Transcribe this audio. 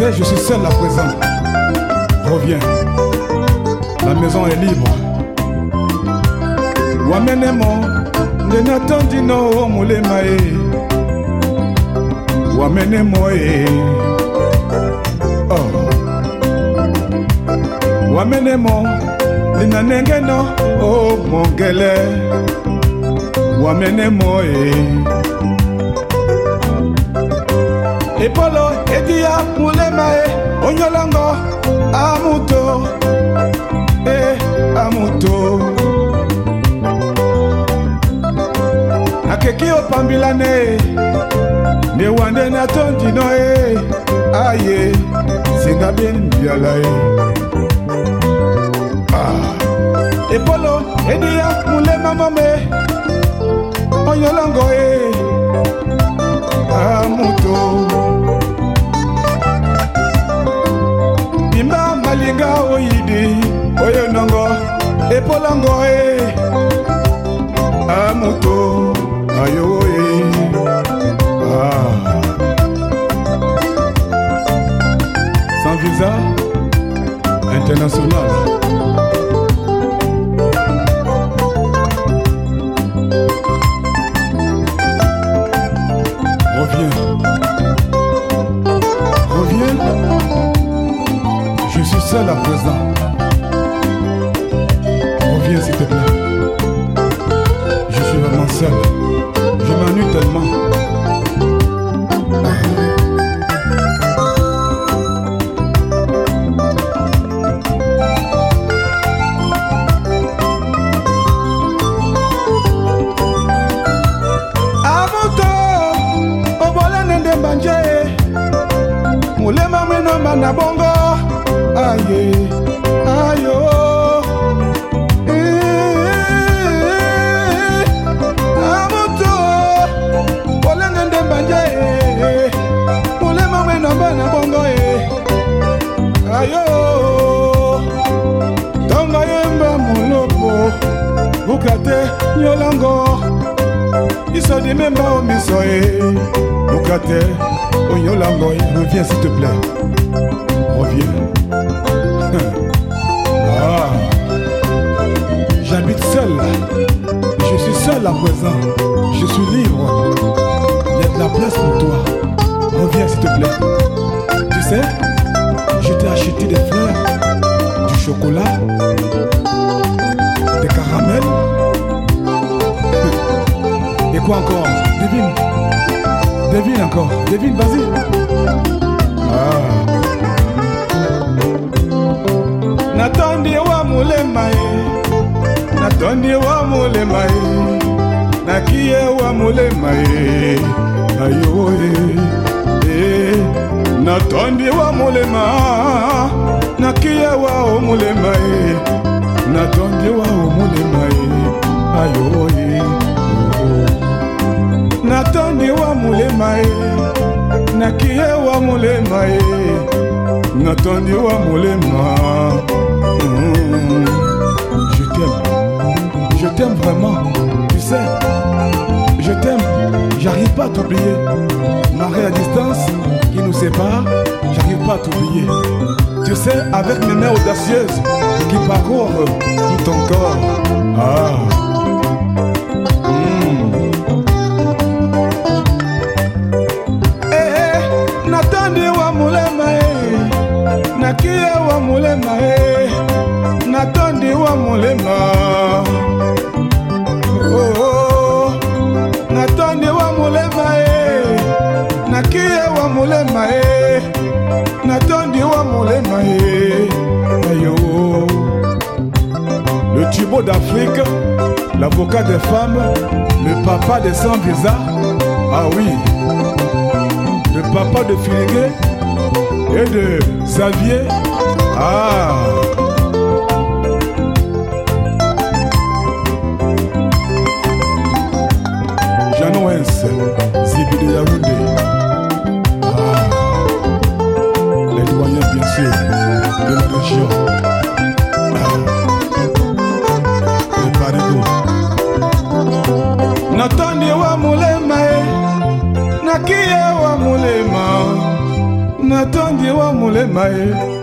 sais, je suis seul à présent. Reviens, la maison est libre. Wamenemo, nenatandino mulemae. Wamenemo oh. Wamenemo, linanengeno oh mongele. Wamenemo Epolo edia mulemae onyolango amuto amuto akeki opambilane ne wande na tondino aye singa bien biala Epolo edia mulema mame onyolango amuto Bimba malinga oyidi oyonongo epolango amuto ayo sans visa international Reviens, je suis seul à présent. Reviens s'il te plaît. Je suis vraiment seul. Je m'ennuie tellement. Mulema meno mana bongo aye ayo amuto wala nende banje mulema meno mana bongo ayo tonga yemba mulopo bukate yolango isodi memba omisoe bukate Onyolango, reviens s'il te plaît. Reviens. J'habite seul. Je suis seul à présent. Je suis libre. Il y a de la place pour toi. Reviens s'il te plaît. Tu sais, je t'ai acheté des fleurs, du chocolat, des caramels. Et quoi encore? Devine. Devine encore, devine, vas-y. Natondi wa mulemae, natondi wa mulemae, nakie wa mulemae, ayo natondi wa mulema, nakie wa mulemae, natondi wa mulemae, ayo Natondi wa mulemae, nakie wa mulemae, natondi wa mulema. Je t'aime vraiment, tu sais, je t'aime, j'arrive pas à t'oublier. Malgré la distance qui nous sépare, j'arrive pas à t'oublier. Tu sais, avec mes mains audacieuses qui parcourent tout ton corps. Natondi wa mulemae, nakie wa mulemae, natondi wa mulema. Natondi wa mulemae, nakie wa mulemae, natondi wa mulemae. Ayo, le Thibaut d'Afrique, l'avocat des femmes, le papa des sans-visa. Ah oui. Le papa de Filingué et de Xavier. Janouens, Zibi de Yaoundé. Les doyens bien sûr de la région. Les Barigo. Natondi wa mulemae, nakie wa mulema, natondi mondi wa mulema ye